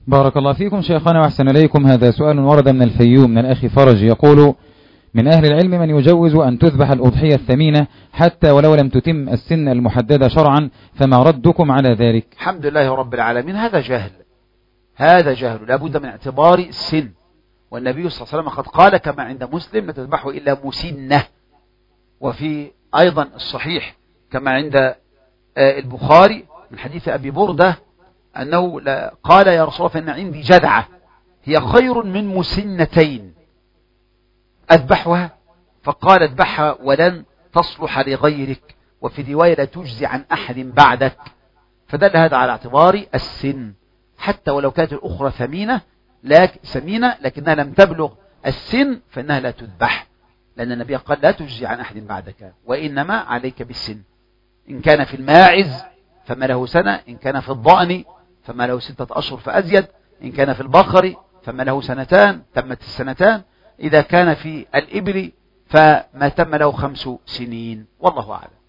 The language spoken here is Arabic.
بارك الله فيكم شيخنا وأحسن إليكم. هذا سؤال ورد من الفيوم من الأخ فرج، يقول: من أهل العلم من يجوز أن تذبح الأضحية الثمينة حتى ولو لم تتم السن المحددة شرعا، فما ردكم على ذلك؟ الحمد لله رب العالمين. هذا جهل، هذا جهل، لابد من اعتبار السن. والنبي صلى الله عليه وسلم قد قال كما عند مسلم: لا تذبحوا إلا مسنة. وفي أيضا الصحيح كما عند البخاري من حديث أبي بردة أنه قال: يا رسول الله فإن عندي جدعة هي خير من مسنتين أذبحها، فقال: اذبحها ولن تصلح لغيرك، وفي رواية: لا تجزي عن أحد بعدك. فدل هذا على اعتبار السن، حتى ولو كانت الأخرى سمينة لكنها لم تبلغ السن فإنها لا تذبح، لأن النبي قال: لا تجزي عن أحد بعدك، وإنما عليك بالسن. إن كان في الماعز فما له سنة، إن كان في الضأن فما له 6 أشهر فأزيد، إن كان في البقر فما له 2 تمت 2، إذا كان في الإبل فما تم له 5 سنين، والله أعلم.